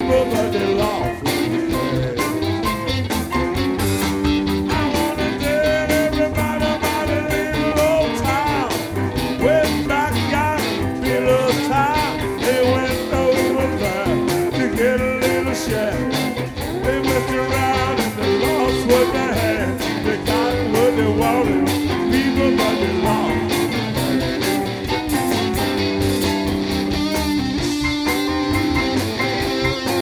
people, but they lost. I wanna tell everybody about a little old town where black guys feel a time. They went over there to get a little share. They went around and they lost what they had. They got what they wanted, people, but they lost.